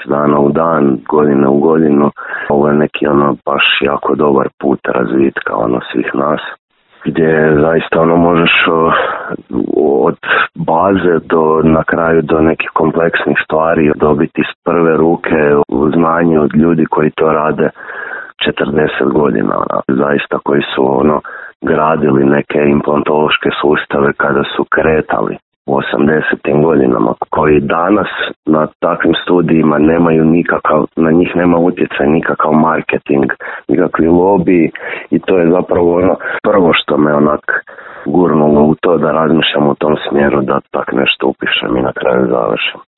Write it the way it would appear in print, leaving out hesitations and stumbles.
dana u dan, godine u godinu. Ovo je neki baš jako dobar put razvitka svih nas, gdje zaista možeš od baze do na kraju do nekih kompleksnih stvari dobiti s prve ruke znanje od ljudi koji to rade 40 godina, zaista koji su gradili neke implantološke sustave kada su kretali u 80. godinama, koji danas na takvim studijima nemaju na njih nema utjecaj nikakav marketing, nikakvi lobiji, i to je zapravo prvo što me gurnulo u to da razmišljam u tom smjeru da tak nešto upišem i na kraju završim.